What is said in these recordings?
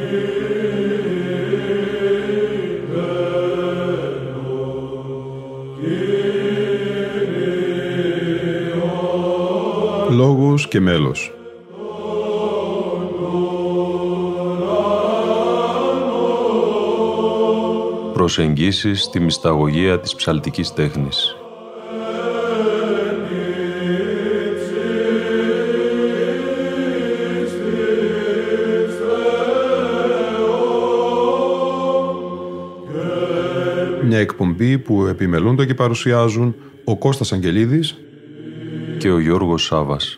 Λόγος και μέλος. Προσεγγίσεις στη μυσταγωγία της ψαλτικής τέχνης. Μια εκπομπή που επιμελούνται και παρουσιάζουν ο Κώστας Αγγελίδης και ο Γιώργος Σάβας.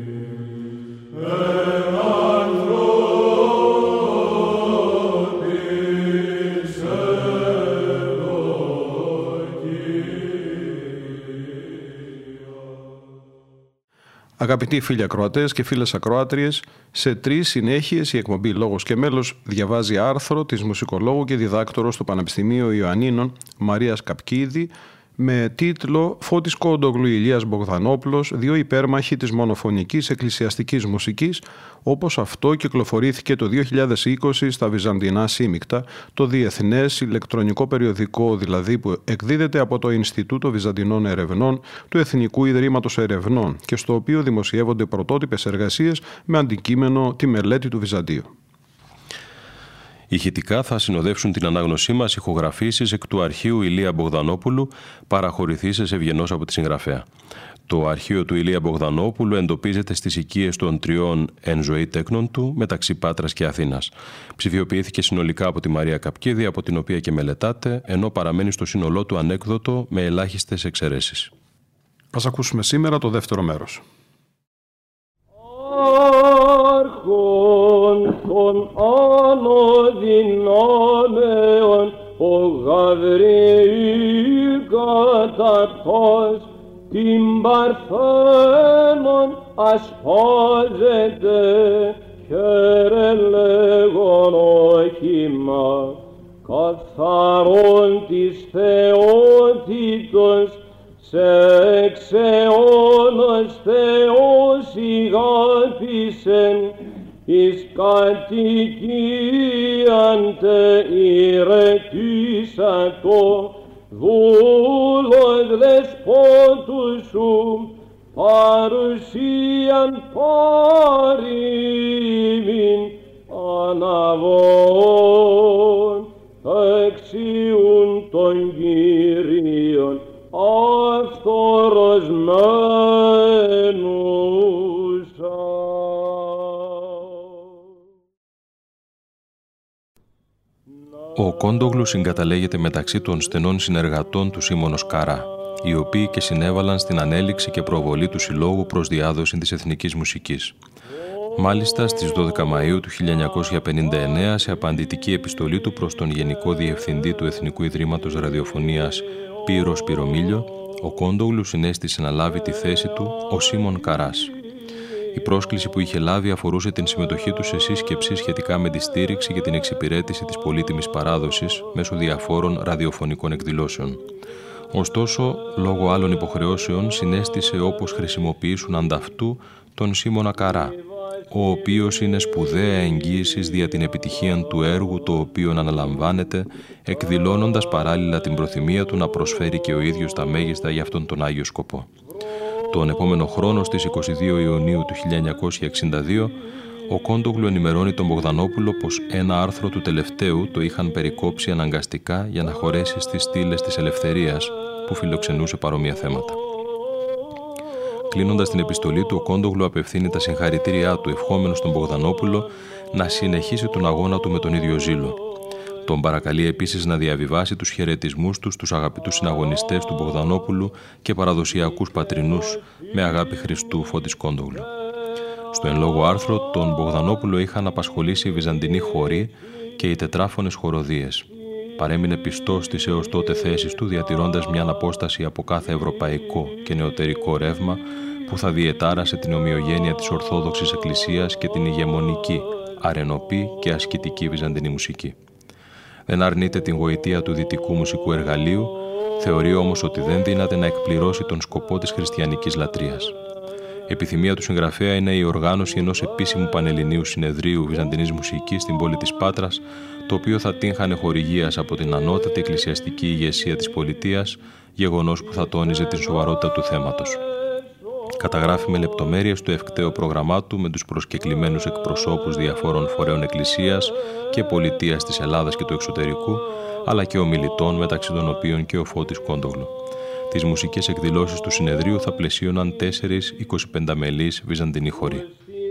Αγαπητοί φίλοι ακροατές και φίλες ακροάτριες, σε 3 συνέχειες η εκπομπή Λόγος και Μέλος διαβάζει άρθρο της μουσικολόγου και διδάκτορος του Πανεπιστημίου Ιωαννίνων Μαρίας Καπκίδη με τίτλο «Φώτης Κόντογλου Ηλίας Μπογδανόπουλος, 2 υπέρμαχοι της μονοφωνικής εκκλησιαστικής μουσικής», όπως αυτό κυκλοφορήθηκε το 2020 στα Βυζαντινά Σύμικτα, το διεθνές ηλεκτρονικό περιοδικό δηλαδή που εκδίδεται από το Ινστιτούτο Βυζαντινών Ερευνών του Εθνικού Ιδρύματος Ερευνών και στο οποίο δημοσιεύονται πρωτότυπες εργασίες με αντικείμενο τη μελέτη του Βυζαντίου. Ηχητικά θα συνοδεύσουν την ανάγνωσή μας ηχογραφήσεις εκ του αρχείου Ηλία Μπογδανόπουλου, παραχωρηθήσεις ευγενώς από τη συγγραφέα. Το αρχείο του Ηλία Μπογδανόπουλου εντοπίζεται στις οικίες των 3 εν ζωή τέκνων του μεταξύ Πάτρας και Αθήνας. Ψηφιοποιήθηκε συνολικά από τη Μαρία Καπκίδη, από την οποία και μελετάτε, ενώ παραμένει στο σύνολό του ανέκδοτο με ελάχιστες εξαιρέσεις. Ας ακούσουμε σήμερα το δεύτερο μέρος. Των ανωδυνάμεων ο Γαβριήλ καταρχώς την Παρθένον ασπάζεται χαίρε λέγον όχημα καθαρόν της θεότητος σε εξαιώνος Θεός ηγάπησεν εις κατοικίαν τε ηρετήσατο δούλος δεσπότου σου παρουσίαν παρήμην αναβών εξιούν των Κύριων αυθοροσμένουσα. Ο Κόντογλου συγκαταλέγεται μεταξύ των στενών συνεργατών του Σίμωνος Καρά, οι οποίοι και συνέβαλαν στην ανέλυξη και προβολή του Συλλόγου προς διάδοση της εθνικής μουσικής. Μάλιστα, στις 12 Μαΐου του 1959, σε απαντητική επιστολή του προς τον Γενικό Διευθυντή του Εθνικού Ιδρύματος Ραδιοφωνίας Πύρο Σπυρομήλιο, ο Κόντογλου συνέστησε να λάβει τη θέση του ο Σίμων Καράς. Η πρόσκληση που είχε λάβει αφορούσε την συμμετοχή του σε σύσκεψη σχετικά με τη στήριξη και την εξυπηρέτηση της πολύτιμης παράδοσης μέσω διαφόρων ραδιοφωνικών εκδηλώσεων. Ωστόσο, λόγω άλλων υποχρεώσεων, συνέστησε όπως χρησιμοποιήσουν ανταυτού τον Σίμωνα Καρά, ο οποίος είναι σπουδαία εγγύησης δια την επιτυχία του έργου το οποίο αναλαμβάνεται, εκδηλώνοντας παράλληλα την προθυμία του να προσφέρει και ο ίδιος τα μέγιστα για αυτόν τον Άγιο σκοπό. Τον επόμενο χρόνο, στις 22 Ιουνίου του 1962, ο Κόντογλου ενημερώνει τον Μπογδανόπουλο πως ένα άρθρο του τελευταίου το είχαν περικόψει αναγκαστικά για να χωρέσει στις στήλες της Ελευθερίας, που φιλοξενούσε παρόμοια θέματα. Κλείνοντας την επιστολή του, ο Κόντογλου απευθύνει τα συγχαρητήριά του, ευχόμενος στον Μπογδανόπουλο να συνεχίσει τον αγώνα του με τον ίδιο ζήλο. Τον παρακαλεί επίσης να διαβιβάσει τους χαιρετισμούς του στους αγαπητούς συναγωνιστές του Μπογδανόπουλου και παραδοσιακούς πατρινούς, με αγάπη Χριστού, Φώτης Κόντογλου. Στο εν λόγω άρθρο, τον Μπογδανόπουλο είχαν απασχολήσει οι βυζαντινοί χοροί και οι τετράφωνες χοροδίες. Παρέμεινε πιστός στις έως τότε θέσεις του, διατηρώντας μια απόσταση από κάθε ευρωπαϊκό και νεωτερικό ρεύμα που θα διετάρασε την ομοιογένεια της Ορθόδοξης Εκκλησίας και την ηγεμονική, αρενοπή και ασκητική βυζαντινή μουσική. Δεν αρνείται την γοητεία του δυτικού μουσικού εργαλείου, θεωρεί όμως ότι δεν δύναται να εκπληρώσει τον σκοπό της χριστιανικής λατρείας. Επιθυμία του συγγραφέα είναι η οργάνωση ενός επίσημου πανελληνίου συνεδρίου βυζαντινής μουσικής στην πόλη της Πάτρας, το οποίο θα τύχανε χορηγίας από την ανώτατη εκκλησιαστική ηγεσία της πολιτείας, γεγονός που θα τόνιζε την σοβαρότητα του θέματος. Καταγράφει με λεπτομέρειες το ευκταίο πρόγραμμά του με τους προσκεκλημένους εκπροσώπους διαφόρων φορέων εκκλησίας και πολιτείας της Ελλάδας και του εξωτερικού, αλλά και ομιλητών, μεταξύ των οποίων και ο Φώτης Κόντογλου. Τις μουσικές εκδηλώσεις του συνεδρίου θα πλαισίωναν 4 25μελείς βυζαντινοί χοροί.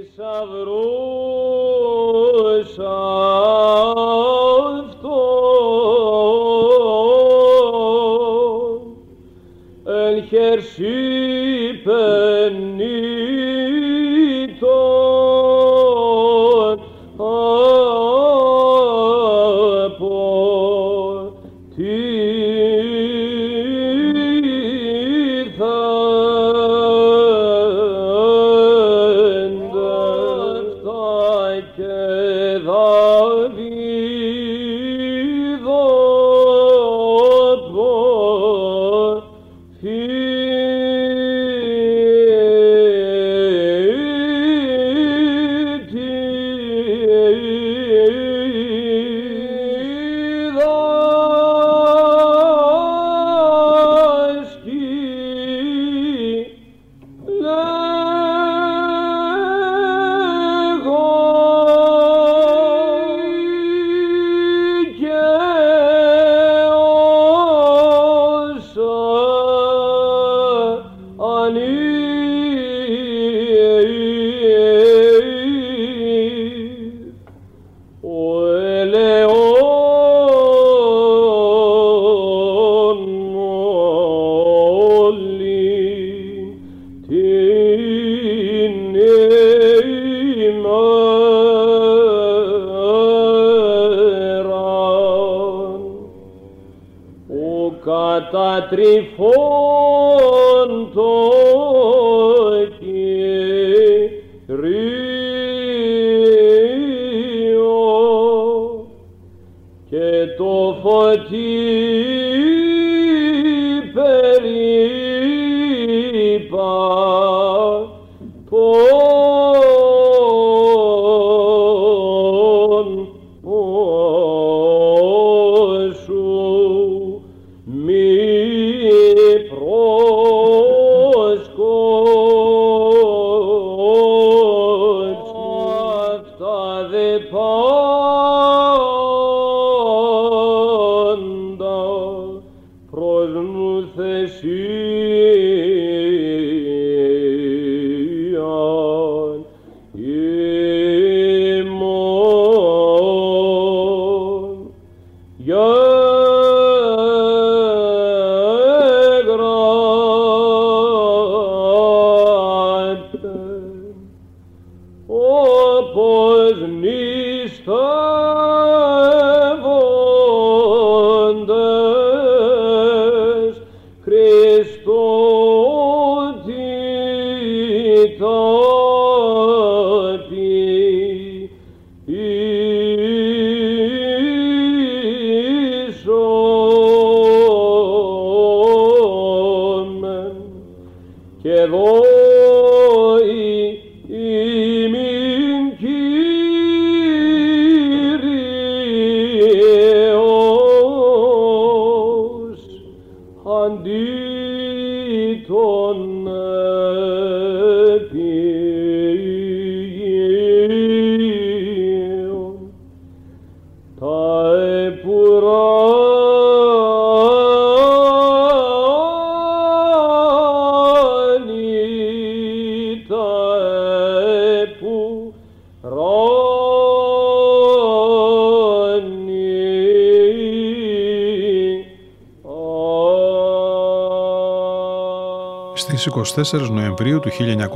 Στις 24 Νοεμβρίου του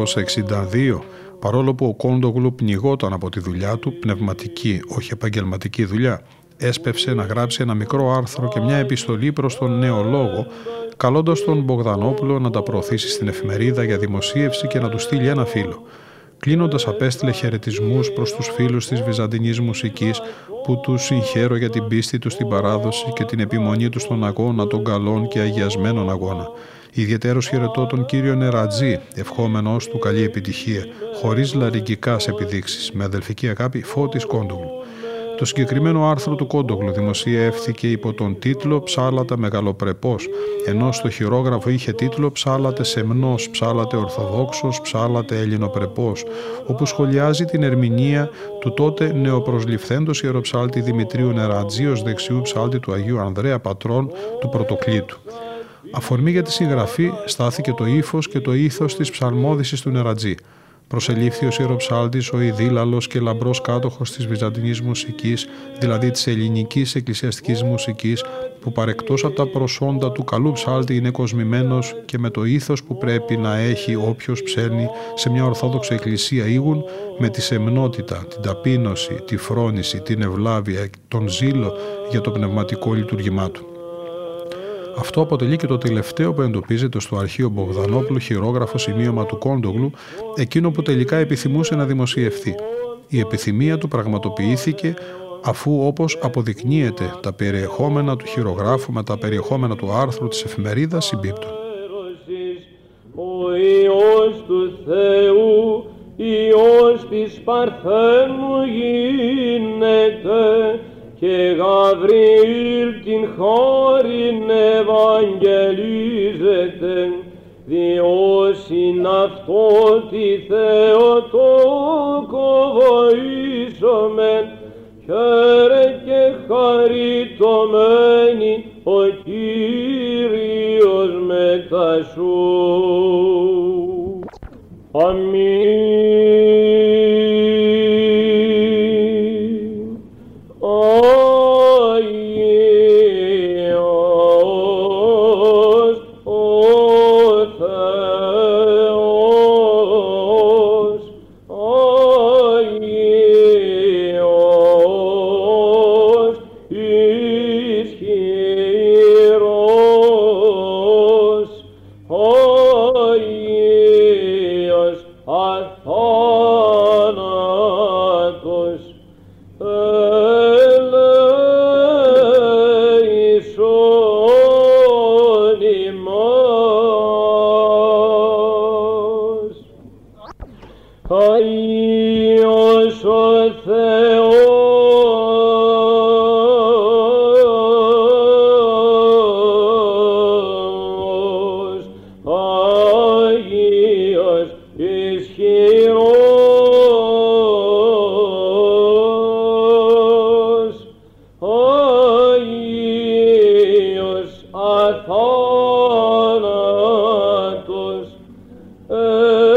1962, παρόλο που ο Κόντογλου πνιγόταν από τη δουλειά του, πνευματική, όχι επαγγελματική δουλειά, έσπευσε να γράψει ένα μικρό άρθρο και μια επιστολή προς τον Νεολόγο, καλώντας τον Μπογδανόπουλο να τα προωθήσει στην εφημερίδα για δημοσίευση και να του στείλει ένα φύλλο. Κλείνοντας, απέστειλε χαιρετισμούς προς τους φίλους της βυζαντινής μουσικής που τους συγχαίρω για την πίστη τους στην παράδοση και την επιμονή τους στον αγώνα των καλών και αγιασμένων αγώνα. Ιδιαιτέρως χαιρετώ τον κύριο Νερατζή, ευχόμενος του καλή επιτυχία, χωρίς λαρυγγικάς επιδείξεις, με αδελφική αγάπη, Φώτης Κόντογλου. Το συγκεκριμένο άρθρο του Κόντογλου δημοσιεύθηκε υπό τον τίτλο «Ψάλατε μεγαλοπρεπώς», ενώ στο χειρόγραφο είχε τίτλο «Ψάλατε σεμνός, ψάλατε ορθοδόξος, ψάλατε ελληνοπρεπώς», όπου σχολιάζει την ερμηνεία του τότε νεοπροσληφθέντος ιεροψάλτη Δημητρίου Νερατζή ως δεξιού ψάλτη του Αγίου Ανδρέα, πατρών του Πρωτοκλήτου. Αφορμή για τη συγγραφή στάθηκε το ύφος και το ήθος της ψαλμόδησης του Νερατζή. Προσελήφθη ως ιεροψάλτης ο ειδήλαλος και λαμπρός κάτοχος της βυζαντινής μουσικής, δηλαδή της ελληνικής εκκλησιαστικής μουσικής, που παρεκτός από τα προσόντα του καλού ψάλτη είναι κοσμημένος και με το ήθος που πρέπει να έχει όποιος ψέλνει σε μια ορθόδοξη εκκλησία ήγουν, με τη σεμνότητα, την ταπείνωση, τη φρόνηση, την ευλάβεια, τον ζήλο για το πνευματικό λειτουργήμά του. Αυτό αποτελεί και το τελευταίο που εντοπίζεται στο αρχείο Μπογδανόπουλου χειρόγραφο σημείωμα του Κόντογλου, εκείνο που τελικά επιθυμούσε να δημοσιευθεί. Η επιθυμία του πραγματοποιήθηκε αφού, όπως αποδεικνύεται, τα περιεχόμενα του χειρογράφου με τα περιεχόμενα του άρθρου της εφημερίδας συμπίπτουν. Ο Υιός του Θεού, Υιός της Παρθένου γίνεται, και Γαβριήλ την χάριν ευαγγελίζεται, διώσιν αυτό τη Θεοτόκο βοήσομεν, χαίρε και χαριτωμένη ο Κύριος μετά σου. Αμήν.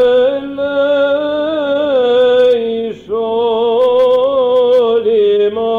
Lima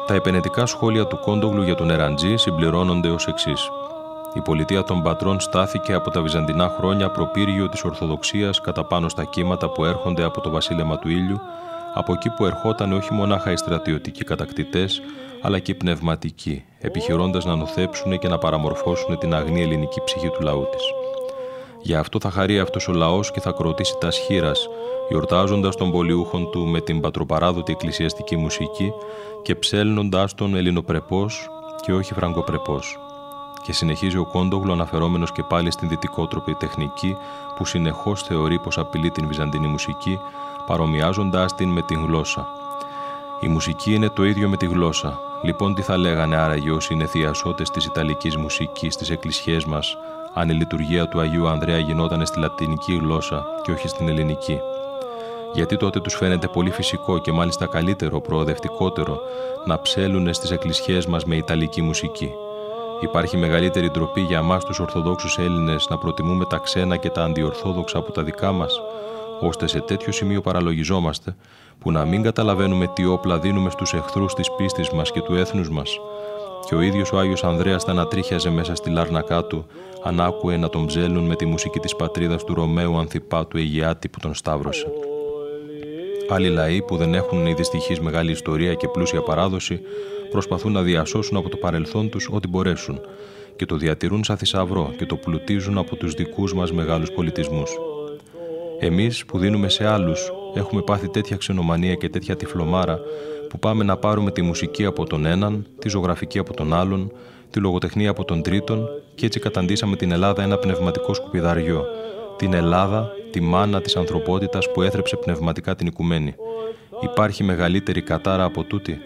Τα επενετικά σχόλια του Κόντογλου για τον Εραντζή συμπληρώνονται ως εξής. Η πολιτεία των πατρών στάθηκε από τα βυζαντινά χρόνια προπύργιο της Ορθοδοξίας κατά πάνω στα κύματα που έρχονται από το βασίλεμα του ήλιου, από εκεί που ερχόταν όχι μονάχα οι στρατιωτικοί κατακτητές, αλλά και οι πνευματικοί, επιχειρώντας να νοθέψουν και να παραμορφώσουν την αγνή ελληνική ψυχή του λαού της. Γι' αυτό θα χαρεί αυτός ο λαός και θα κροτήσει τας χείρας, γιορτάζοντας τον πολιούχον του με την πατροπαράδοτη εκκλησιαστική μουσική και ψέλνοντας τον ελληνοπρεπώς και όχι φραγκοπρεπώς. Και συνεχίζει ο Κόντογλου αναφερόμενος και πάλι στην δυτικότροπη τεχνική που συνεχώς θεωρεί πως απειλεί την βυζαντινή μουσική, παρομοιάζοντάς την με την γλώσσα. Η μουσική είναι το ίδιο με τη γλώσσα. Λοιπόν, τι θα λέγανε άραγε όσοι είναι θειασότες της ιταλικής μουσικής στις εκκλησιές μας, αν η λειτουργία του Αγίου Ανδρέα γινόταν στη λατινική γλώσσα και όχι στην ελληνική? Γιατί τότε τους φαίνεται πολύ φυσικό και μάλιστα καλύτερο, προοδευτικότερο να ψέλουνε στις εκκλησιές μας με ιταλική μουσική? Υπάρχει μεγαλύτερη ντροπή για εμάς τους Ορθοδόξους Έλληνες να προτιμούμε τα ξένα και τα αντιορθόδοξα από τα δικά μας, ώστε σε τέτοιο σημείο παραλογιζόμαστε που να μην καταλαβαίνουμε τι όπλα δίνουμε στους εχθρούς της πίστης μας και του έθνους μας? Και ο ίδιος ο Άγιος Ανδρέας θα ανατρίχιαζε μέσα στη λάρνακά του αν άκουε να τον ψέλνουν με τη μουσική της πατρίδας του Ρωμαίου Ανθιπάτου Αιγιάτη που τον σταύρωσε. Άλλοι λαοί που δεν έχουν η δυστυχής μεγάλη ιστορία και πλούσια παράδοση προσπαθούν να διασώσουν από το παρελθόν τους ό,τι μπορέσουν και το διατηρούν σαν θησαυρό και το πλουτίζουν από τους δικούς μας μεγάλους πολιτισμούς. Εμείς που δίνουμε σε άλλους έχουμε πάθει τέτοια ξενομανία και τέτοια τυφλομάρα που πάμε να πάρουμε τη μουσική από τον έναν, τη ζωγραφική από τον άλλον, τη λογοτεχνία από τον τρίτον και έτσι καταντήσαμε την Ελλάδα ένα πνευματικό σκουπιδαριό. Την Ελλάδα, τη μάνα της ανθρωπότητας που έθρεψε πνευματικά την οικουμένη. Υπάρχει μεγαλύτερη κατάρα από τούτη?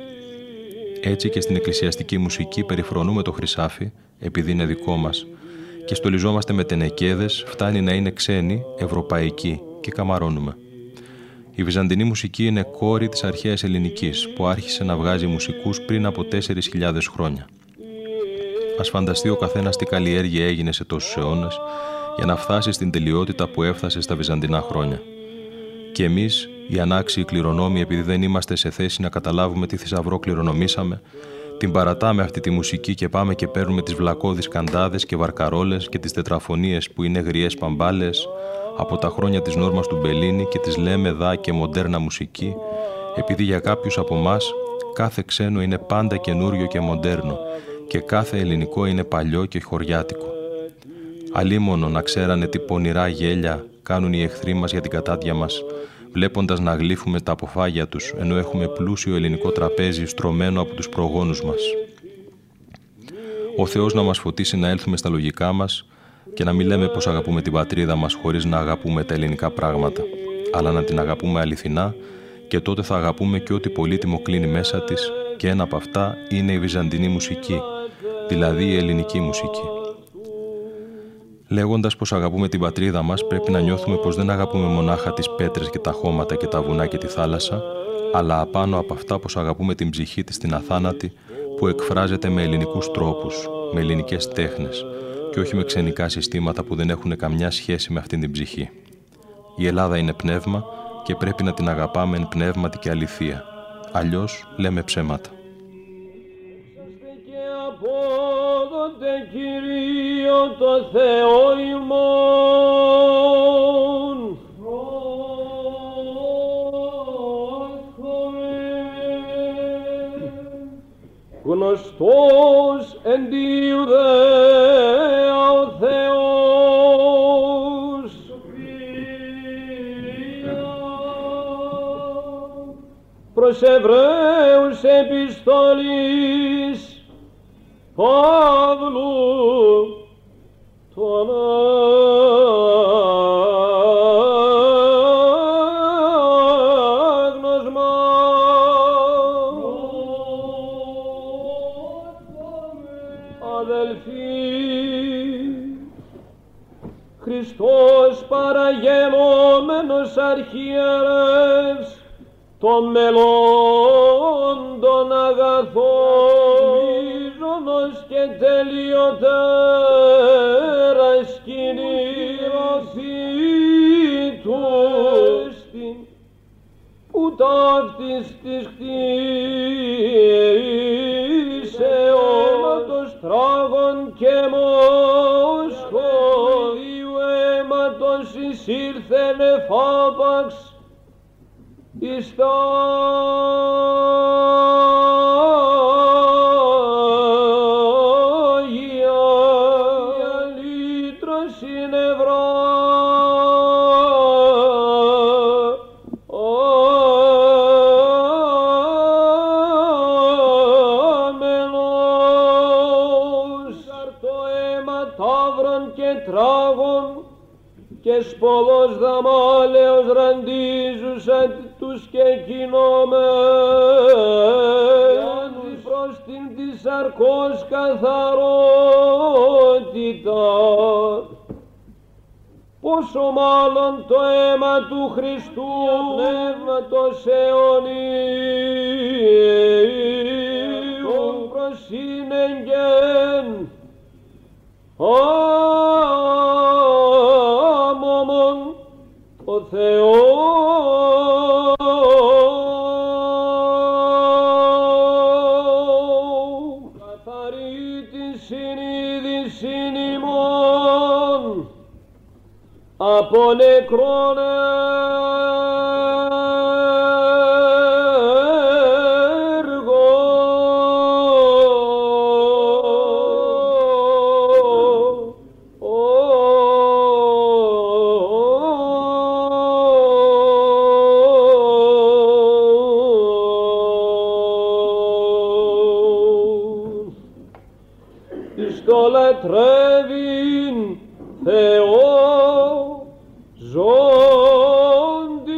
Έτσι και στην εκκλησιαστική μουσική περιφρονούμε το χρυσάφι, επειδή είναι δικό μας, και στολιζόμαστε με τενεκέδες, φτάνει να είναι ξένοι, ευρωπαϊκοί και καμαρώνουμε. Η βυζαντινή μουσική είναι κόρη της αρχαίας ελληνικής, που άρχισε να βγάζει μουσικούς πριν από 4.000 χρόνια. Ας φανταστεί ο καθένας τι καλλιέργεια έγινε σε τόσους αιώνες για να φτάσει στην τελειότητα που έφτασε στα βυζαντινά χρόνια. Και εμείς, οι ανάξιοι κληρονόμοι, επειδή δεν είμαστε σε θέση να καταλάβουμε τι θησαυρό κληρονομήσαμε, την παρατάμε αυτή τη μουσική και πάμε και παίρνουμε τις βλακώδεις καντάδες και βαρκαρόλες και τις τετραφωνίες που είναι γριές παμπάλες από τα χρόνια της Νόρμας του Μπελίνη και τις λέμε δα και μοντέρνα μουσική, επειδή για κάποιους από εμάς κάθε ξένο είναι πάντα καινούριο και μοντέρνο και κάθε ελληνικό είναι παλιό και χωριάτικο. Αλίμονο να ξέρανε τι πονηρά γέλια κάνουν οι εχθροί μας για την κατάδια μας, βλέποντας να γλύφουμε τα αποφάγια τους, ενώ έχουμε πλούσιο ελληνικό τραπέζι στρωμένο από τους προγόνους μας. Ο Θεός να μας φωτίσει να έλθουμε στα λογικά μας και να μην λέμε πως αγαπούμε την πατρίδα μας χωρίς να αγαπούμε τα ελληνικά πράγματα, αλλά να την αγαπούμε αληθινά και τότε θα αγαπούμε και ό,τι πολύτιμο κλείνει μέσα της και ένα από αυτά είναι η βυζαντινή μουσική, δηλαδή η ελληνική μουσική. Λέγοντας πως αγαπούμε την πατρίδα μας, πρέπει να νιώθουμε πως δεν αγαπούμε μονάχα τις πέτρες και τα χώματα και τα βουνά και τη θάλασσα, αλλά απάνω από αυτά πως αγαπούμε την ψυχή της την αθάνατη, που εκφράζεται με ελληνικούς τρόπους, με ελληνικές τέχνες και όχι με ξενικά συστήματα που δεν έχουν καμιά σχέση με αυτήν την ψυχή. Η Ελλάδα είναι πνεύμα και πρέπει να την αγαπάμε εν πνεύματι και αληθεία. Αλλιώς λέμε ψέματα. Κυρίω το Θεό ημών, γνωστός εν τη Ιουδαία ο Θεός, προς Εβραίους επιστολής Παύλου τον άγνωσμα. Αδελφοί, Χριστός παραγενόμενος αρχιερεύς των μελών των αγαθών και τελειωτέρα σκηνή του στην που ταύτης της κτίσεως τράγων και μόσχοδιου αίματος εισήλθεν εφάπαξ εις τα και σπολός δαμάλεως ραντίζουσαν τους και κοινωμένους προς την της σαρκός καθαρότητα. Πόσο μάλλον το αίμα του Χριστού πνεύματος αιωνίου προσύνεγγεν άμωμον ο Θεός καθαρή τη συνείδησιν ημών από νεκρόν λατρεύειν Θεό ζώντι.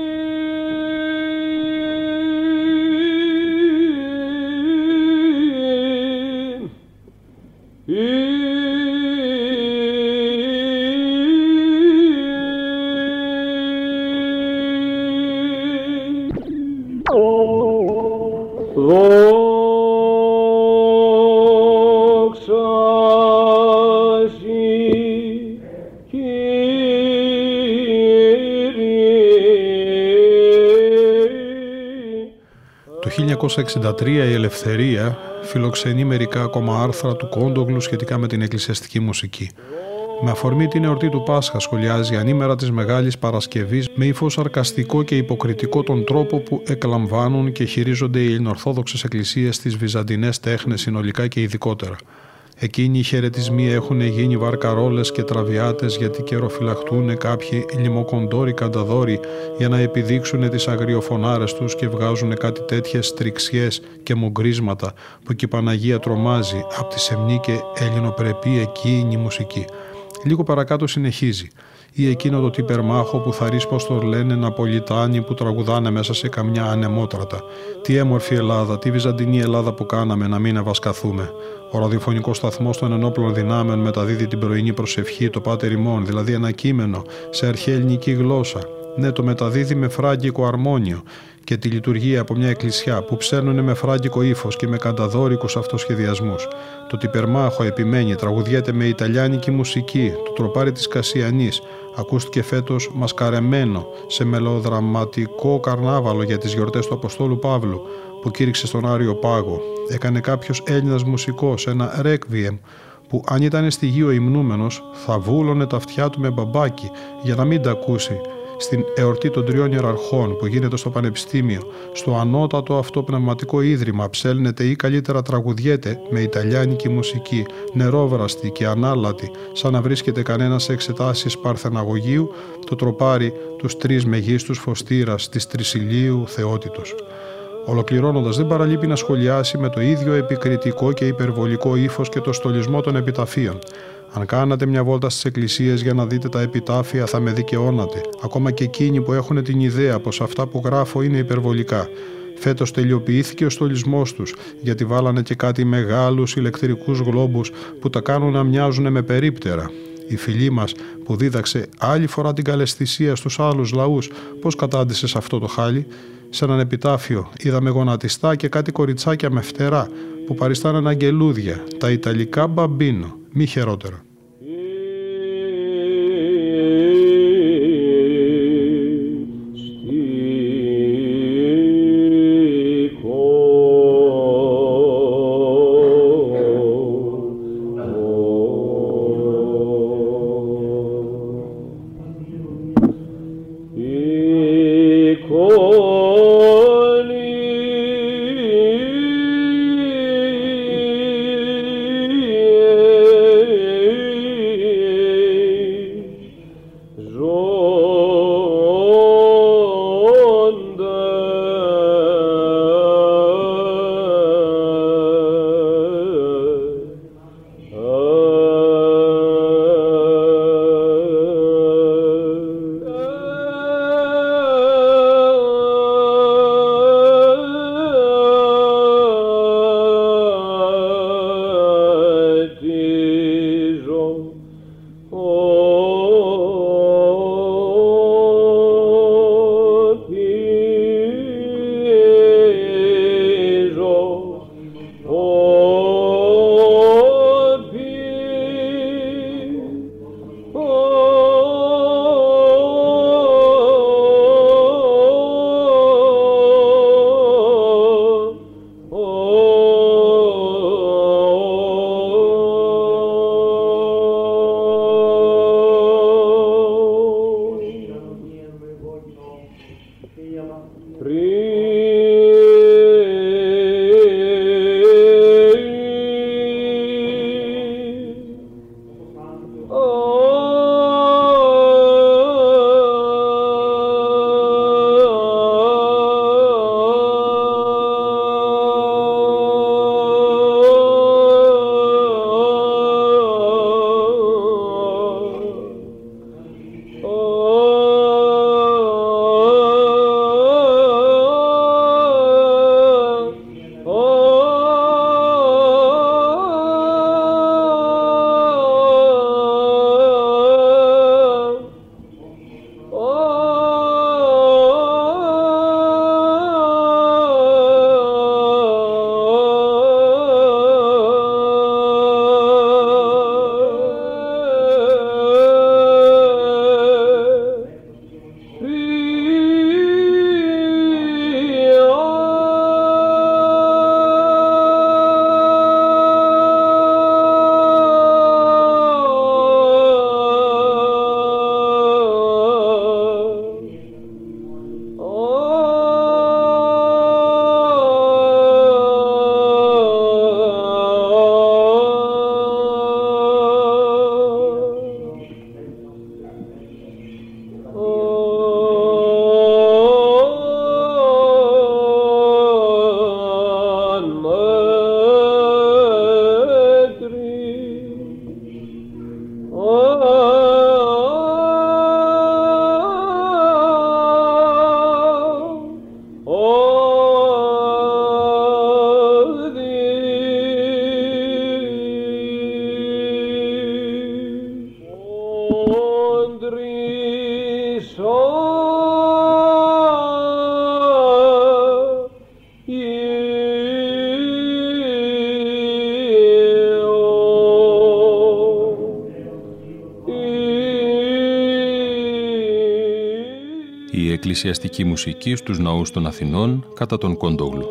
Το 1963 η Ελευθερία φιλοξενεί μερικά ακόμα άρθρα του Κόντογλου σχετικά με την εκκλησιαστική μουσική. Με αφορμή την εορτή του Πάσχα σχολιάζει ανήμερα της Μεγάλης Παρασκευής με ύφος σαρκαστικό και υποκριτικό τον τρόπο που εκλαμβάνουν και χειρίζονται οι ελληνοορθόδοξες εκκλησίες στις βυζαντινές τέχνες συνολικά και ειδικότερα. Εκείνοι οι χαιρετισμοί έχουν γίνει βαρκαρόλες και τραβιάτες γιατί καιροφυλαχτούν κάποιοι λιμοκοντόροι κανταδόροι για να επιδείξουν τις αγριοφωνάρες τους και βγάζουν κάτι τέτοιες τριξιές και μογκρίσματα που και η Παναγία τρομάζει από τη σεμνή και ελληνοπρεπή εκείνη μουσική. Λίγο παρακάτω συνεχίζει. Ή εκείνο το τυπερμάχο που θα ρίς πως το λένε Ναπολιτάνοι που τραγουδάνε μέσα σε καμιά ανεμότρατα. Τι έμορφη Ελλάδα, τι βυζαντινή Ελλάδα που κάναμε να μην ευασκαθούμε. Ο ραδιοφωνικός σταθμός των ενόπλων δυνάμεων μεταδίδει την πρωινή προσευχή, το Πάτερ ημών, δηλαδή ένα κείμενο σε αρχαία ελληνική γλώσσα. Ναι, το μεταδίδει με φράγκικο αρμόνιο και τη λειτουργία από μια εκκλησιά που ψέρνουν με φράγκικο ύφος και με κανταδόρικους αυτοσχεδιασμούς. Το τυπερμάχο επιμένει, τραγουδιέται με ιταλιάνικη μουσική, το τροπάρι της Κασιανής. Ακούστηκε φέτος μασκαρεμένο σε μελοδραματικό καρνάβαλο για τις γιορτές του Αποστόλου Παύλου που κήρυξε στον Άριο Πάγο. Έκανε κάποιος Έλληνας μουσικός ένα ρέκβιεμ που αν ήταν στοιχείο υμνούμενος θα βούλωνε τα αυτιά του με μπαμπάκι για να μην τα ακούσει. Στην εορτή των τριών ιεραρχών που γίνεται στο Πανεπιστήμιο, στο ανώτατο αυτό πνευματικό ίδρυμα ψέλνεται ή καλύτερα τραγουδιέται με ιταλιάνικη μουσική, νερόβραστη και ανάλατη, σαν να βρίσκεται κανένα σε εξετάσεις παρθεναγωγείου, το τροπάρι τους τρεις μεγίστους φωστήρας της Τρισιλίου θεότητος. Ολοκληρώνοντας, δεν παραλείπει να σχολιάσει με το ίδιο επικριτικό και υπερβολικό ύφος και το στολισμό των επιταφείων. Αν κάνατε μια βόλτα στις εκκλησίες για να δείτε τα επιτάφια θα με δικαιώνατε, ακόμα και εκείνοι που έχουν την ιδέα πως αυτά που γράφω είναι υπερβολικά. Φέτος τελειοποιήθηκε ο στολισμός τους, γιατί βάλανε και κάτι μεγάλους ηλεκτρικούς γλόμπους που τα κάνουν να μοιάζουν με περίπτερα. Η φιλή μας που δίδαξε άλλη φορά την καλαισθησία στους άλλους λαούς, πώς κατάντησε σε αυτό το χάλι? Σε έναν επιτάφιο είδαμε γονατιστά και κάτι κοριτσάκια με φτερά που παριστάναν αγγελούδια, τα ιταλικά μπαμπίνο, μη χειρότερα. Στη εκκλησιαστική μουσική στους ναούς των Αθηνών κατά τον Κόντογλου.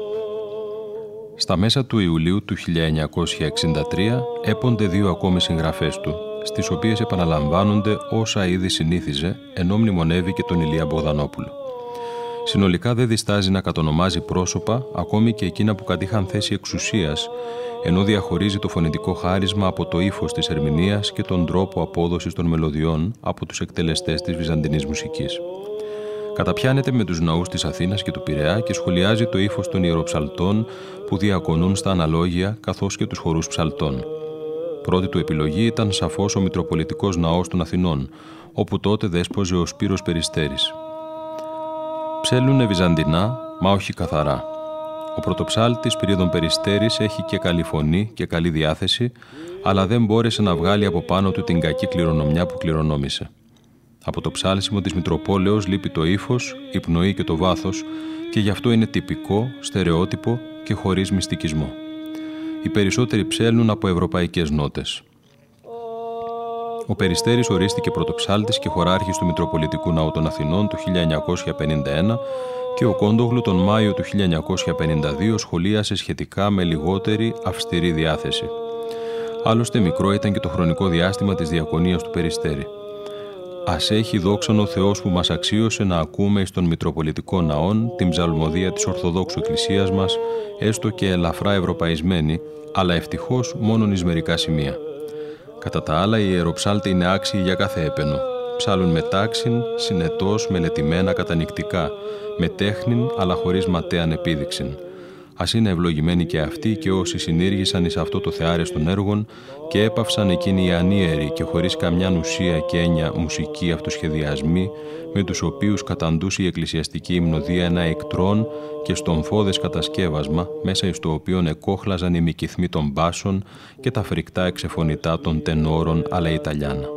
Στα μέσα του Ιουλίου του 1963 έπονται δύο ακόμη συγγραφές του, στις οποίες επαναλαμβάνονται όσα ήδη συνήθιζε, ενώ μνημονεύει και τον Ηλία Μπογδανόπουλο. Συνολικά δεν διστάζει να κατονομάζει πρόσωπα, ακόμη και εκείνα που κατήχαν θέση εξουσίας, ενώ διαχωρίζει το φωνητικό χάρισμα από το ύφος της ερμηνείας και τον τρόπο απόδοσης των μελωδιών από τους εκτελεστές της βυζαντινής μουσικής. Καταπιάνεται με τους ναούς της Αθήνας και του Πειραιά και σχολιάζει το ύφος των ιεροψαλτών που διακονούν στα αναλόγια καθώς και τους χορούς ψαλτών. Πρώτη του επιλογή ήταν σαφώς ο Μητροπολιτικός Ναός των Αθηνών, όπου τότε δέσποζε ο Σπύρος Περιστέρης. Ψέλνουνε βυζαντινά, μα όχι καθαρά. Ο πρωτοψάλτης Πυρίδων Περιστέρης έχει και καλή φωνή και καλή διάθεση, αλλά δεν μπόρεσε να βγάλει από πάνω του την κακή κληρονομιά που κληρονόμησε. Από το ψάλσιμο της Μητροπόλεως λείπει το ύφος, η πνοή και το βάθος και γι' αυτό είναι τυπικό, στερεότυπο και χωρίς μυστικισμό. Οι περισσότεροι ψέλνουν από ευρωπαϊκές νότες. Ο Περιστέρης ορίστηκε πρωτοψάλτης και χωράρχης του Μητροπολιτικού Ναού των Αθηνών το 1951 και ο Κόντογλου τον Μάιο του 1952 σχολίασε σχετικά με λιγότερη αυστηρή διάθεση. Άλλωστε μικρό ήταν και το χρονικό διάστημα της διακονίας του Περιστέρη. Ας έχει δόξαν ο Θεός που μας αξίωσε να ακούμε εις των Μητροπολιτικών Ναών την ψαλμοδία της Ορθοδόξου Εκκλησίας μας, έστω και ελαφρά ευρωπαϊσμένη, αλλά ευτυχώς μόνον εις μερικά σημεία. Κατά τα άλλα, οι ιεροψάλτοι είναι άξιοι για κάθε έπαινο. ψάλουν με τάξιν, συνετός, μελετημένα, κατανοητικά, με τέχνην, αλλά χωρίς ματέαν επίδειξην. Ας είναι ευλογημένοι και αυτοί και όσοι συνήργησαν εις αυτό το θεάρεστον έργον και έπαυσαν εκείνοι οι ανίεροι και χωρίς καμιά ουσία και έννοια μουσική αυτοσχεδιασμοί, με τους οποίους καταντούσε η εκκλησιαστική υμνοδία ένα εκτρών και στομφώδες κατασκεύασμα, μέσα εις το οποίον εκόχλαζαν οι μικυθμοί των μπάσων και τα φρικτά εξεφωνητά των τενόρων αλλά Ιταλιάνα.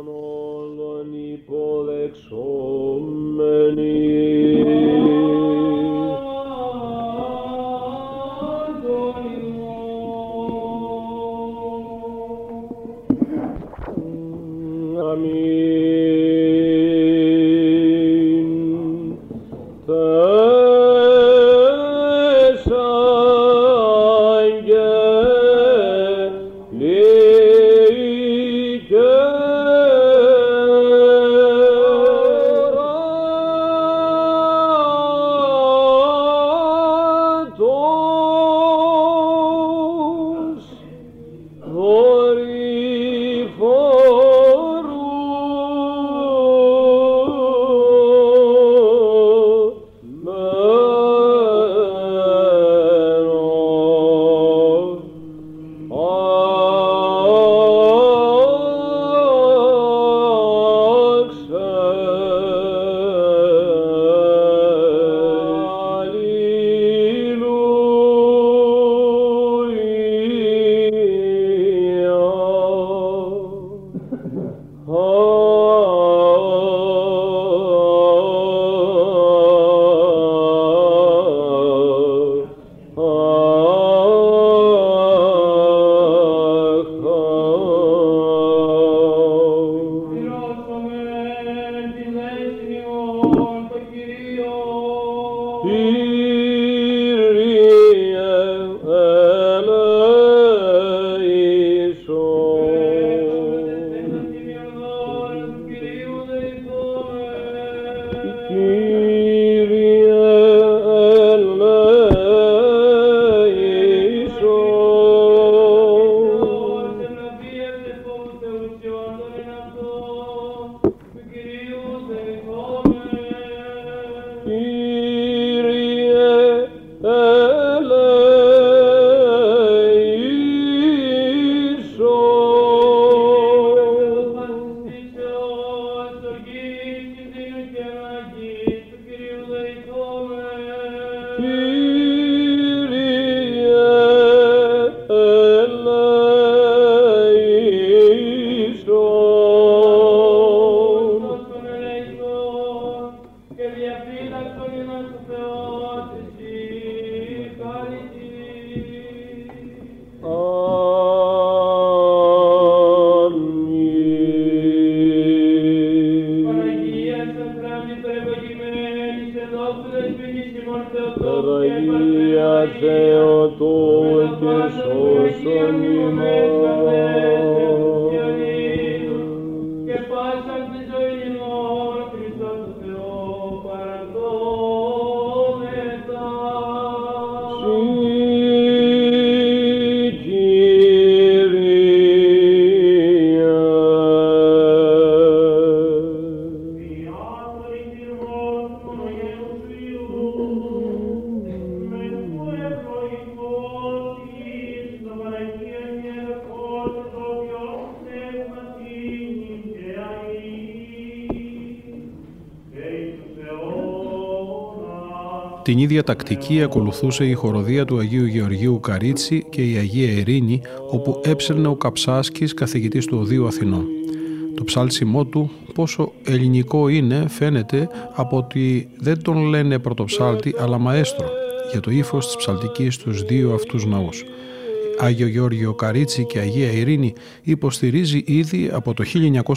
Την ίδια τακτική ακολουθούσε η χοροδία του Αγίου Γεωργίου Καρίτσι και η Αγία Ειρήνη, όπου έψερνε ο Καψάσκης, καθηγητής του Οδείου Αθηνών. Το ψάλσιμό του, πόσο ελληνικό είναι, φαίνεται από ότι δεν τον λένε πρωτοψάλτη αλλά μαέστρο, για το ύφος της ψαλτικής στους δύο αυτούς ναούς. Άγιο Γεώργιο Καρίτσι και Αγία Ειρήνη υποστηρίζει ήδη από το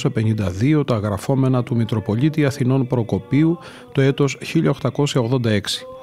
1952 τα γραφόμενα του Μητροπολίτη Αθηνών Προκοπίου το έτος 1886.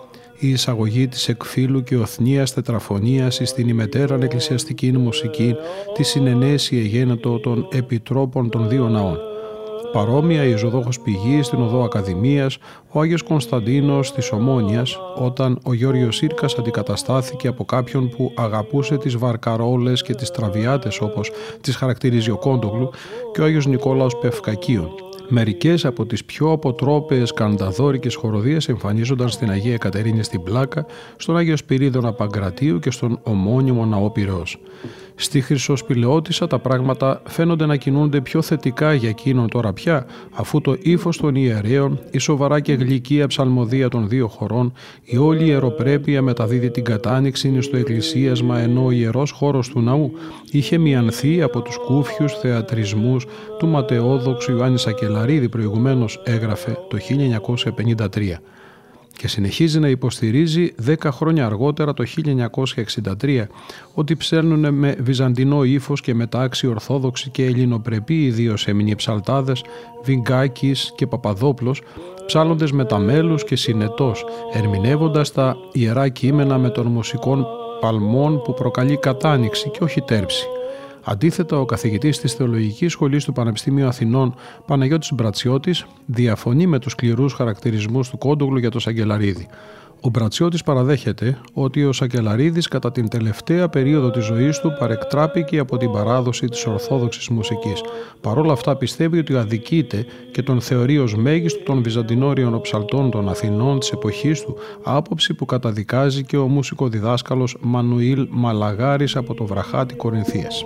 Η εισαγωγή της εκφύλου και οθνίας τετραφωνίας στην ημετέραν εκκλησιαστική μουσική, τη συνενέση εγένετο των επιτρόπων των δύο ναών. Παρόμοια η ζωδόχος πηγή στην οδό Ακαδημίας, ο Άγιος Κωνσταντίνος της Ομόνιας, όταν ο Γιώργος Σύρκας αντικαταστάθηκε από κάποιον που αγαπούσε τις βαρκαρόλες και τις τραβιάτες όπως τις χαρακτηρίζει ο Κόντογλου, και ο Άγιος Νικόλαος Πευκακίων. Μερικές από τις πιο αποτρόπαιες κανταδόρικες χοροδίες εμφανίζονταν στην Αγία Κατερίνη στην Πλάκα, στον Άγιο Σπυρίδωνα Παγκρατίου και στον ομώνυμο Ναό Πειραιώς. Στη Χρυσοσπηλαιώτισσα τα πράγματα φαίνονται να κινούνται πιο θετικά για εκείνον τώρα πια, αφού το ύφος των ιερέων, η σοβαρά και γλυκία ψαλμοδία των δύο χωρών, η όλη ιεροπρέπεια μεταδίδει την κατάνοιξη στο εκκλησίασμα, ενώ ο ιερός χώρος του ναού είχε μιανθεί από τους κούφιους θεατρισμούς του ματαιόδοξου Ιωάννη Σακελαρίδη, προηγουμένως έγραφε το 1953. Και συνεχίζει να υποστηρίζει 10 χρόνια αργότερα το 1963 ότι ψέλνουν με βυζαντινό ύφος και μετάξι ορθόδοξοι και ελληνοπρεποί ιδίως έμεινοι ψαλτάδες Βιγκάκης και Παπαδόπλος, ψάλλοντες με τα μέλους και συνετός, ερμηνεύοντας τα ιερά κείμενα με των μουσικών παλμών που προκαλεί κατάνοιξη και όχι τέρψη. Αντίθετα, ο καθηγητής της Θεολογικής Σχολής του Πανεπιστημίου Αθηνών, Παναγιώτης Μπρατσιώτης, διαφωνεί με τους σκληρούς χαρακτηρισμούς του Κόντογλου για τον Σακελαρίδη. Ο Μπρατσιώτης παραδέχεται ότι ο Σακελαρίδης κατά την τελευταία περίοδο της ζωής του παρεκτράπηκε από την παράδοση της ορθόδοξης μουσικής. Παρ' όλα αυτά πιστεύει ότι αδικείται και τον θεωρεί ως μέγιστο των βυζαντινόριων ψαλτών των Αθηνών της εποχής του, άποψη που καταδικάζει και ο μουσικοδιδάσκαλος Μανουήλ Μαλαγάρης από το Βραχάτι Κορινθίας.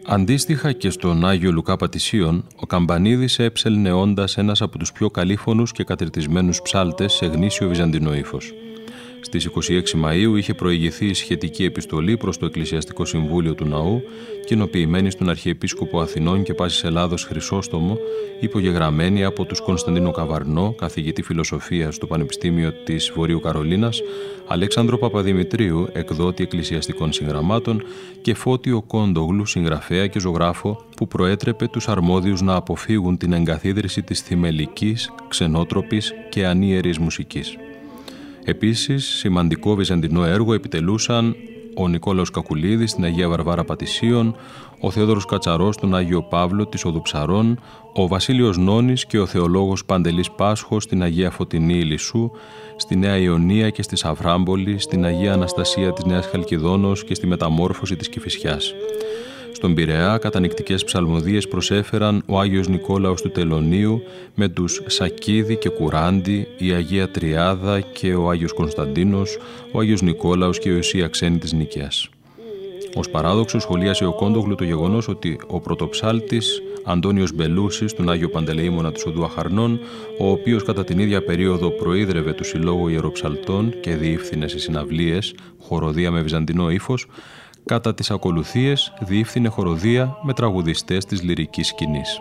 Αντίστοιχα και στον Άγιο Λουκά Πατησίων, ο Καμπανίδης έψελνε όντας ένας από τους πιο καλήφωνους και κατηρτισμένους ψάλτες σε γνήσιο βυζαντινό ύφος. Στις 26 Μαΐου είχε προηγηθεί η σχετική επιστολή προς το Εκκλησιαστικό Συμβούλιο του Ναού, κοινοποιημένη στον Αρχιεπίσκοπο Αθηνών και Πάσης Ελλάδος Χρυσόστομο, υπογεγραμμένη από τους Κωνσταντίνο Καβαρνό, καθηγητή φιλοσοφίας στο Πανεπιστήμιο της Βορείου Καρολίνας, Αλέξανδρο Παπαδημητρίου, εκδότη εκκλησιαστικών συγγραμμάτων, και Φώτιο Κόντογλου, συγγραφέα και ζωγράφο, που προέτρεπε τους αρμόδιους να αποφύγουν την εγκαθίδρυση της θυμελικής, ξενότροπης και ανίερης μουσικής. Επίσης, σημαντικό βυζαντινό έργο επιτελούσαν ο Νικόλαος Κακουλίδης στην Αγία Βαρβάρα Πατησίων, ο Θεόδωρος Κατσαρός στον Άγιο Παύλο της Οδού Ψαρών, ο Βασίλειος Νόνης και ο θεολόγος Παντελής Πάσχος στην Αγία Φωτεινή Ηλισσού, στη Νέα Ιωνία και στη Σαβράμπολη, στην Αγία Αναστασία της Νέας Χαλκιδόνος και στη Μεταμόρφωση της Κηφισιάς. Στον Πειραιά, κατανυκτικές ψαλμοδίες προσέφεραν ο Άγιος Νικόλαος του Τελωνίου με τους Σακίδη και Κουράντι, η Αγία Τριάδα και ο Άγιος Κωνσταντίνος, ο Άγιος Νικόλαος και ο Ιωσία Ξένη της Νικαίας. Ως παράδοξο σχολίασε ο Κόντογλου το γεγονός ότι ο πρωτοψάλτης Αντώνιος Μπελούσης, τον Άγιο Παντελεήμονα της Οδού Αχαρνών, ο οποίος κατά την ίδια περίοδο προείδρευε του Συλλόγου Ιεροψαλτών και διεύθυνε σε συναυλίες, χοροδία με βυζαντινό ύφος, κατά τις ακολουθίες διεύθυνε χοροδία με τραγουδιστές της λυρικής σκηνής.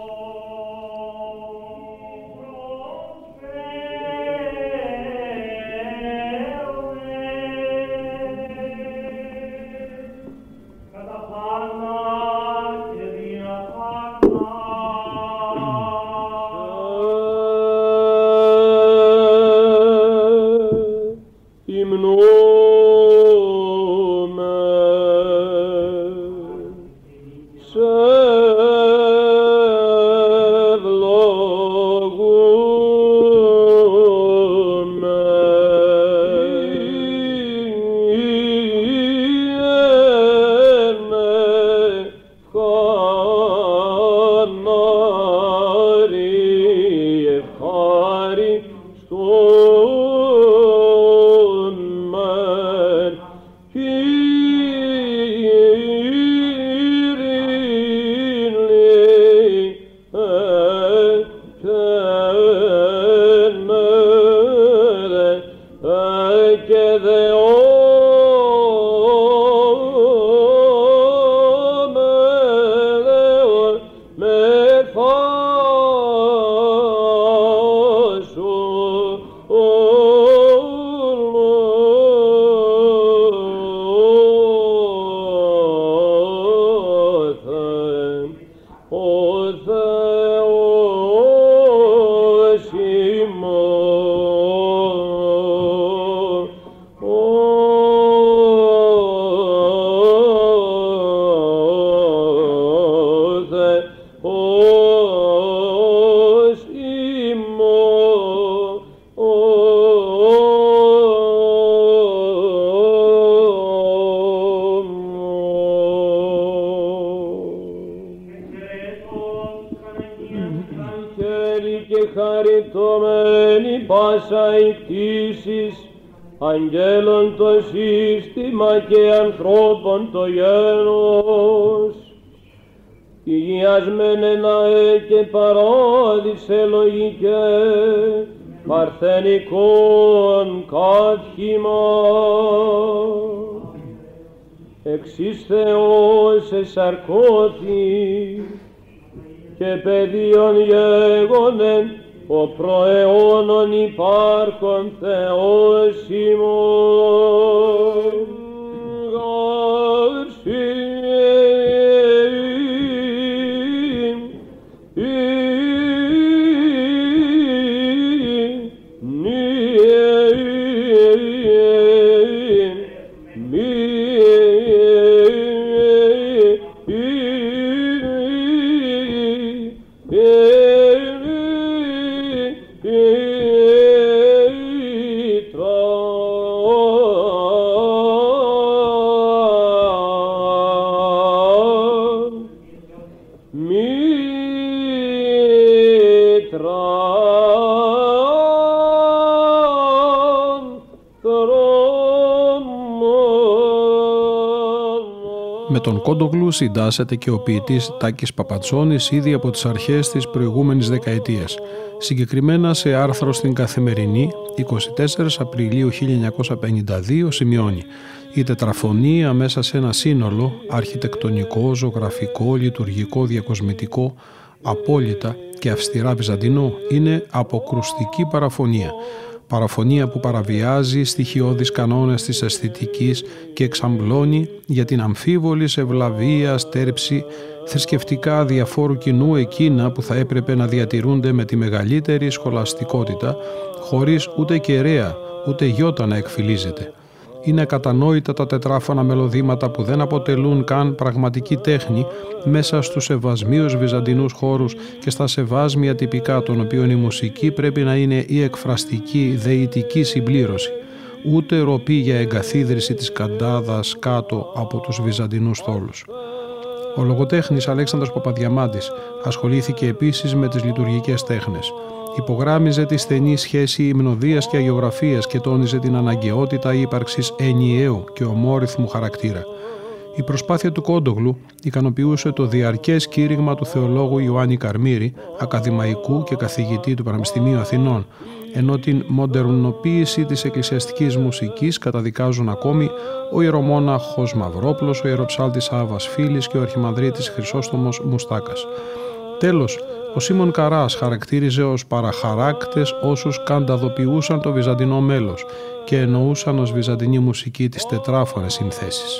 χαριτωμένη πάσα η κτήσης, αγγέλων το σύστημα και ανθρώπων το γένος. Υγιασμένε ναέ και παράδεισε λογικέ, παρθενικών καύχημα. Εξής Θεός εσαρκώθη και παιδίον γέγονεν ο προαιώνων υπάρχον Θεός ημών. Με τον Κόντογλου συντάσσεται και ο ποιητής Τάκης Παπατσόνης ήδη από τις αρχές της προηγούμενης δεκαετίας. Συγκεκριμένα σε άρθρο στην Καθημερινή, 24 Απριλίου 1952, σημειώνει: «Η τετραφωνία μέσα σε ένα σύνολο, αρχιτεκτονικό, ζωγραφικό, λειτουργικό, διακοσμητικό, απόλυτα και αυστηρά βυζαντινό, είναι αποκρουστική παραφωνία. Παραφωνία που παραβιάζει στοιχειώδεις κανόνες της αισθητικής και εξαμπλώνει για την αμφίβολη σε ευλαβία, στέρψη, θρησκευτικά διαφόρου κοινού εκείνα που θα έπρεπε να διατηρούνται με τη μεγαλύτερη σχολαστικότητα, χωρίς ούτε κεραία ούτε γιώτα να εκφυλίζεται. Είναι ακατανόητα τα τετράφωνα μελωδήματα που δεν αποτελούν καν πραγματική τέχνη μέσα στους σεβασμίους βυζαντινούς χώρους και στα σεβάσμια τυπικά των οποίων η μουσική πρέπει να είναι η εκφραστική, δεητική συμπλήρωση. Ούτε ροπή για εγκαθίδρυση της καντάδας κάτω από τους βυζαντινούς θόλους». Ο λογοτέχνης Αλέξανδρος Παπαδιαμάντης ασχολήθηκε επίσης με τις λειτουργικές τέχνες. Υπογράμμιζε τη στενή σχέση υμνοδίας και αγιογραφίας και τόνιζε την αναγκαιότητα ύπαρξης ενιαίου και ομόρυθμου χαρακτήρα. Η προσπάθεια του Κόντογλου ικανοποιούσε το διαρκές κήρυγμα του θεολόγου Ιωάννη Καρμύρη, ακαδημαϊκού και καθηγητή του Πανεπιστημίου Αθηνών, ενώ την μοντερνοποίηση της εκκλησιαστικής μουσικής καταδικάζουν ακόμη ο ιερομόναχος Μαυρόπλος, ο ιεροψάλτης Άβας Φίλης και ο αρχιμανδρίτης Χρυσόστομος Μουστάκας. Τέλος, ο Σίμων Καράς χαρακτήριζε ως παραχαράκτες όσους κανταδοποιούσαν το βυζαντινό μέλος και εννοούσαν ως βυζαντινή μουσική τις τετράφωνες συνθέσεις.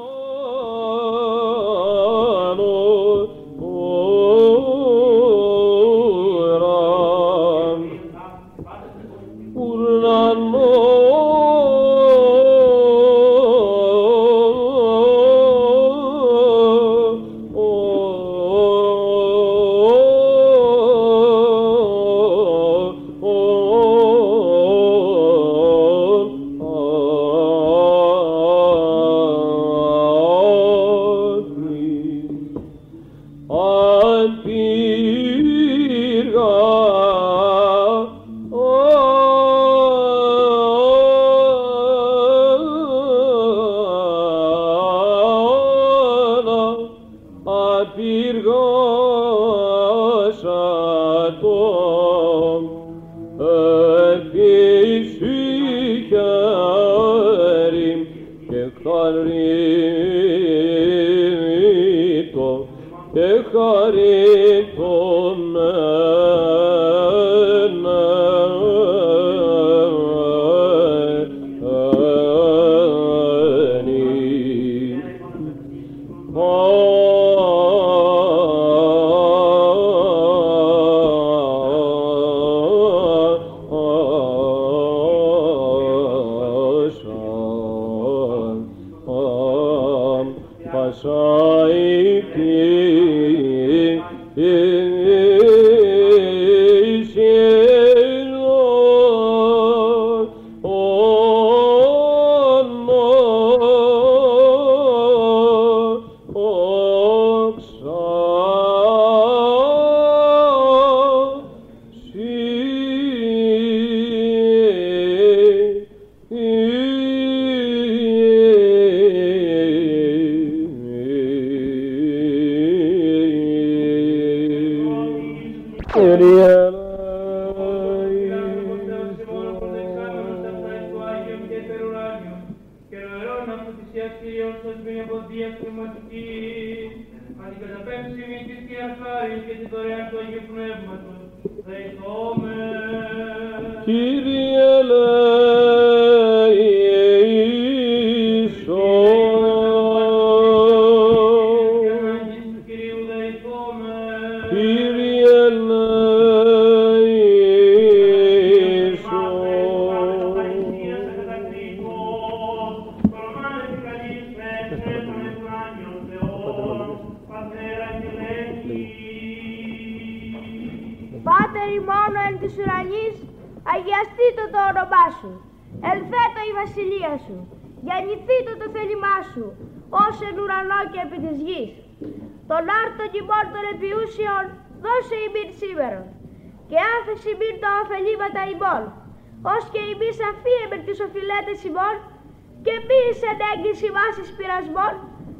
Πάτερ ημών εν της ουρανής, αγιαστήτω το όνομά σου. Ελθέτω η βασιλεία σου. Γεννηθήτω το θέλημά σου, ως εν ουρανό και επί της γης. Τον άρτον ημών των επιούσιων, δώσε ημίν σήμερον. Και άφεση ημίν τα ωφελήματα ημών, ως και ημείς αφίεμεν τις οφειλέτες ημών, και μη εις εν έγκυση βάσης πειρασμών,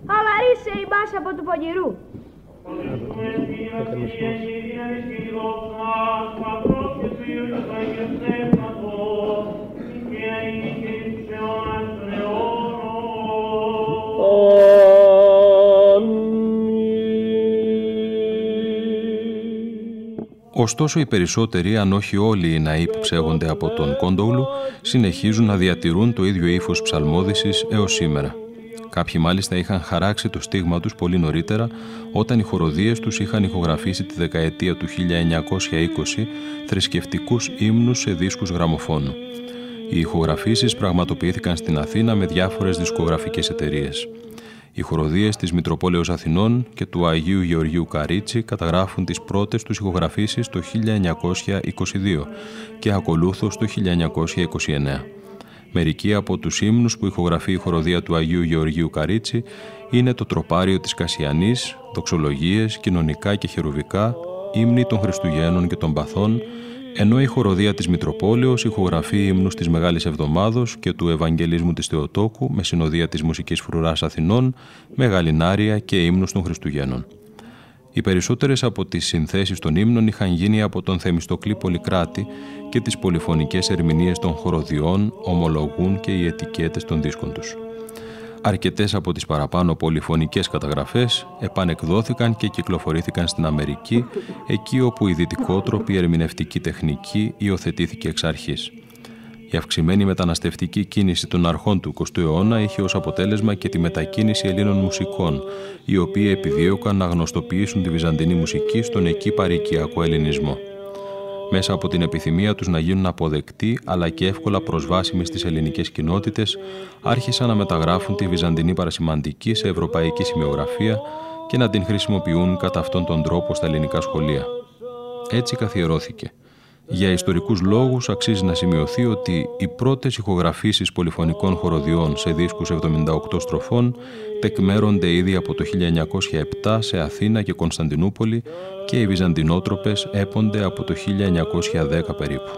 Χαλαρίσε η μπάσα από του πονηρού. Ωστόσο, οι περισσότεροι, αν όχι όλοι οι ναοί που ψέγονται από τον Κόντογλου, συνεχίζουν να διατηρούν το ίδιο ύφος ψαλμόδησης έως σήμερα. Κάποιοι μάλιστα είχαν χαράξει το στίγμα τους πολύ νωρίτερα, όταν οι χοροδίες τους είχαν ηχογραφήσει τη δεκαετία του 1920 θρησκευτικούς ύμνους σε δίσκους γραμμοφώνου. Οι ηχογραφήσεις πραγματοποιήθηκαν στην Αθήνα με διάφορες δισκογραφικές εταιρείες. Οι χοροδίες της Μητροπόλεως Αθηνών και του Αγίου Γεωργίου Καρίτσι καταγράφουν τις πρώτες τους ηχογραφήσεις το 1922 και ακολούθως το 1929. Μερικοί από τους ύμνους που ηχογραφεί η χοροδία του Αγίου Γεωργίου Καρίτσι είναι το Τροπάριο της Κασιανής, δοξολογίες, κοινωνικά και χερουβικά, ύμνοι των Χριστουγέννων και των Παθών, ενώ η χοροδία της Μητροπόλεως ηχογραφεί ύμνους της Μεγάλης Εβδομάδος και του Ευαγγελισμού της Θεοτόκου με συνοδεία της Μουσικής Φρουράς Αθηνών, Μεγαλινάρια και ύμνους των Χριστουγέννων. Οι περισσότερες από τις συνθέσεις των ύμνων είχαν γίνει από τον Θεμιστοκλή Πολυκράτη και τις πολυφωνικές ερμηνείες των χοροδιών ομολογούν και οι ετικέτες των δίσκων τους. Αρκετές από τις παραπάνω πολυφωνικές καταγραφές επανεκδόθηκαν και κυκλοφορήθηκαν στην Αμερική, εκεί όπου η δυτικότροπη ερμηνευτική τεχνική υιοθετήθηκε εξ αρχής. Η αυξημένη μεταναστευτική κίνηση των αρχών του 20ου αιώνα είχε ως αποτέλεσμα και τη μετακίνηση Ελλήνων μουσικών, οι οποίοι επιδίωκαν να γνωστοποιήσουν τη βυζαντινή μουσική στον εκεί παροικιακό ελληνισμό. Μέσα από την επιθυμία τους να γίνουν αποδεκτοί αλλά και εύκολα προσβάσιμοι στις ελληνικές κοινότητες, άρχισαν να μεταγράφουν τη βυζαντινή παρασημαντική σε ευρωπαϊκή σημειογραφία και να την χρησιμοποιούν κατά αυτόν τον τρόπο στα ελληνικά σχολεία. Έτσι καθιερώθηκε. Για ιστορικούς λόγους αξίζει να σημειωθεί ότι οι πρώτες ηχογραφήσεις πολυφωνικών χοροδιών σε δίσκους 78 στροφών τεκμέρονται ήδη από το 1907 σε Αθήνα και Κωνσταντινούπολη και οι βυζαντινότροπες έπονται από το 1910 περίπου.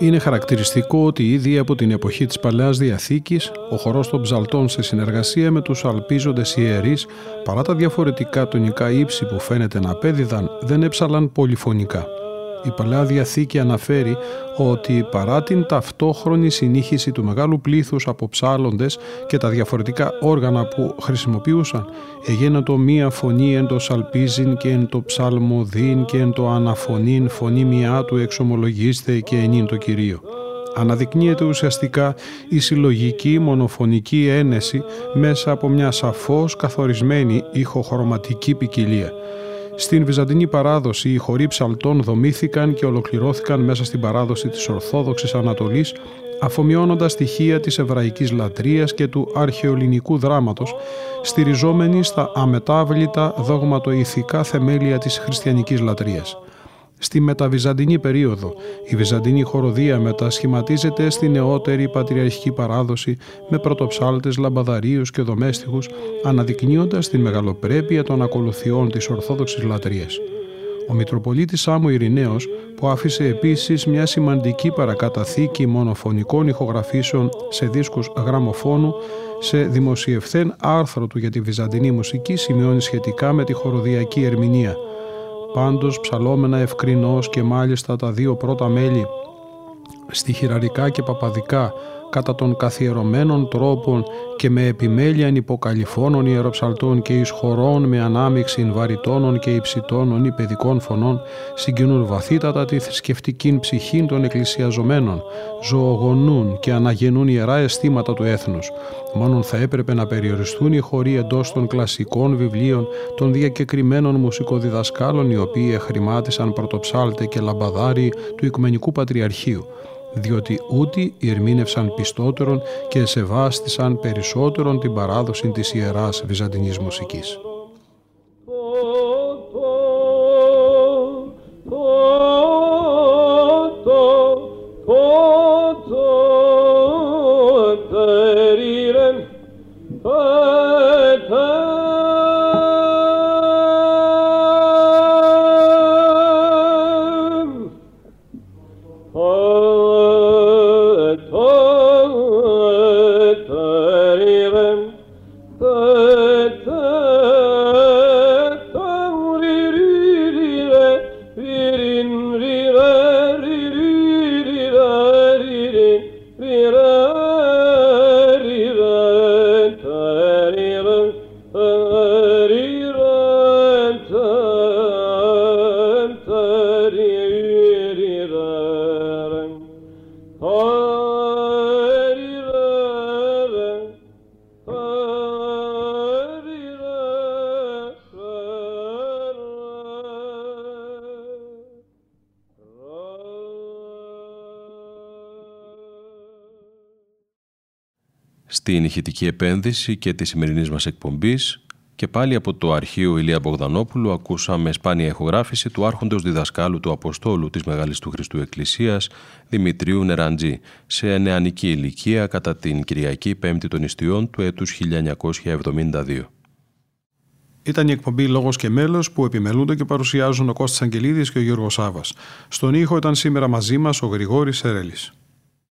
Είναι χαρακτηριστικό ότι ήδη από την εποχή της Παλαιάς Διαθήκης ο χορός των ψαλτών σε συνεργασία με τους αλπίζοντες ιερείς, παρά τα διαφορετικά τονικά ύψη που φαίνεται να απέδιδαν, δεν έψαλαν πολυφωνικά. Η Παλαιά Διαθήκη αναφέρει ότι παρά την ταυτόχρονη συνήχιση του μεγάλου πλήθους από ψάλλοντες και τα διαφορετικά όργανα που χρησιμοποιούσαν, εγένετο μία φωνή εν το σαλπίζειν και εν το ψαλμοδίν και εν το αναφωνήν φωνή μία του εξομολογήστε και ενήν το Κυρίο. Αναδεικνύεται ουσιαστικά η συλλογική μονοφωνική ένεση μέσα από μια σαφώς καθορισμένη ηχοχρωματική ποικιλία. Στην βυζαντινή παράδοση οι χοροί ψαλτών δομήθηκαν και ολοκληρώθηκαν μέσα στην παράδοση της Ορθόδοξης Ανατολής, αφομοιώνοντας στοιχεία της εβραϊκής λατρείας και του αρχαιοελληνικού δράματος, στηριζόμενοι στα αμετάβλητα δογματοηθικά θεμέλια της χριστιανικής λατρείας. Στη μεταβυζαντινή περίοδο, η βυζαντινή χοροδία μετασχηματίζεται στη νεότερη πατριαρχική παράδοση με πρωτοψάλτες, λαμπαδαρίους και δομέστιχους, αναδεικνύοντας την μεγαλοπρέπεια των ακολουθιών της Ορθόδοξης λατρείας. Ο Μητροπολίτης Σάμου Ειρηναίος, που άφησε επίσης μια σημαντική παρακαταθήκη μονοφωνικών ηχογραφήσεων σε δίσκους γραμμοφώνου, σε δημοσιευθέν άρθρο του για τη βυζαντινή μουσική σημειώνει σχετικά με τη χοροδιακή ερμηνεία. Πάντως ψαλόμενα ευκρινώς και μάλιστα τα δύο πρώτα μέλη στιχηραρικά και παπαδικά κατά των καθιερωμένων τρόπων και με επιμέλεια υποκαλυφώνων ιεροψαλτών και εις χορών με ανάμειξη βαριτώνων και υψητώνων ή παιδικών φωνών συγκινούν βαθύτατα τη θρησκευτική ψυχή των εκκλησιαζομένων, ζωογονούν και αναγεννούν ιερά αισθήματα του έθνους. Μόνον θα έπρεπε να περιοριστούν οι χοροί εντός των κλασικών βιβλίων των διακεκριμένων μουσικοδιδασκάλων, οι οποίοι εχρημάτισαν πρωτοψάλτε και λαμπαδάρι του Οικουμενικού Πατριαρχείου, διότι ούτι ερμήνευσαν πιστότερον και σεβάστησαν περισσότερον την παράδοση της ιεράς βυζαντινής μουσικής. Στην ηχητική επένδυση και της σημερινής μας εκπομπής και πάλι από το αρχείο Ηλία Μπογδανόπουλου ακούσαμε σπάνια ηχογράφηση του άρχοντος διδασκάλου του Αποστόλου της Μεγάλης του Χριστού Εκκλησίας Δημητρίου Νεραντζή σε νεανική ηλικία κατά την Κυριακή 5η των Ιστιών του έτους 1972. Ήταν η εκπομπή «Λόγος και μέλος» που επιμελούνται και παρουσιάζουν ο Κώστας Αγγελίδης και ο Γιώργος Σάβας. Στον ήχο ήταν σήμερα μαζί μας ο Γρηγόρης Σερέλης.